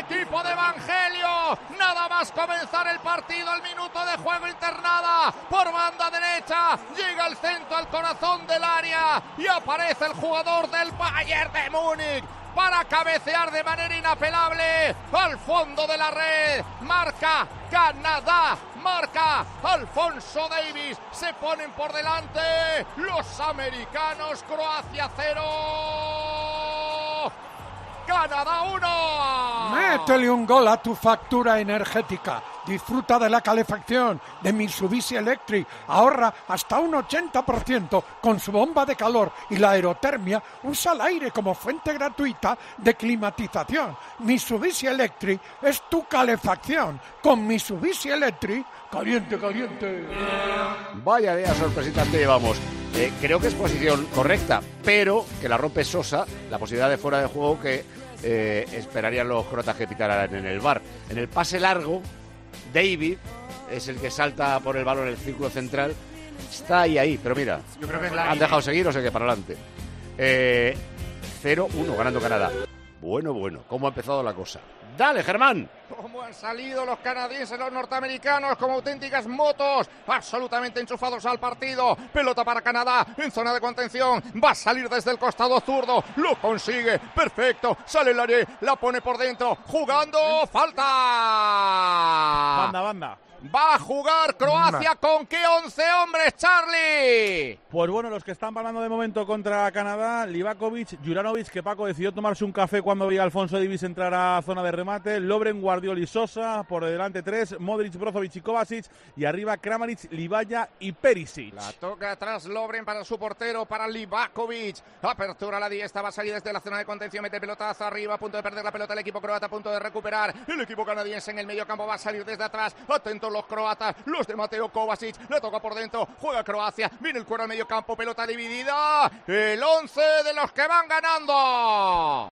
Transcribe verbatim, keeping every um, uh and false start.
equipo de Evangelio. Nada más comenzar el partido, el minuto de juego internada por banda derecha. Llega el centro al corazón del área y aparece el jugador del Bayern de Múnich para cabecear de manera inapelable al fondo de la red. Marca Canadá, marca Alfonso Davies. Se ponen por delante los americanos. Croacia cero, Canadá uno. Métele un gol a tu factura energética. Disfruta de la calefacción de Mitsubishi Electric. Ahorra hasta un ochenta por ciento con su bomba de calor y la aerotermia. Usa el aire como fuente gratuita de climatización. Mitsubishi Electric es tu calefacción. Con Mitsubishi Electric, caliente, caliente. Vaya idea sorpresita te llevamos. Eh, creo que es posición correcta, pero que la rompe Sosa, la posibilidad de fuera de juego que eh, esperarían los croatas que pitaran en el V A R. En el pase largo, David es el que salta por el balón en el círculo central. Está ahí, ahí, pero mira, Yo creo que es la han dejado seguir, o sea que para adelante. Eh, cero uno ganando Canadá. Bueno, bueno, ¿cómo ha empezado la cosa? ¡Dale, Germán! Cómo han salido los canadienses, los norteamericanos, como auténticas motos, absolutamente enchufados al partido. Pelota para Canadá, en zona de contención, va a salir desde el costado zurdo, lo consigue, perfecto, sale Laré, la pone por dentro, jugando, falta. Banda, banda. Va a jugar Croacia con qué once hombres, Charlie. Pues bueno, los que están parando de momento contra Canadá, Livakovic, Juranovic, que Paco decidió tomarse un café cuando veía a Alfonso Davies entrar a zona de remate, Lovren, Guardiola y Sosa, por delante tres, Modric, Brozovic y Kovacic, y arriba Kramaric, Livaya y Perisic. La toca atrás Lovren para su portero, para Livakovic. Apertura a la diestra, va a salir desde la zona de contención, mete pelotazo arriba, a punto de perder la pelota el equipo croata, a punto de recuperar. El equipo canadiense en el medio campo va a salir desde atrás. Atento los croatas, los de Mateo Kovacic, le toca por dentro, juega Croacia, viene el cuero al medio campo, pelota dividida, el once de los que van ganando.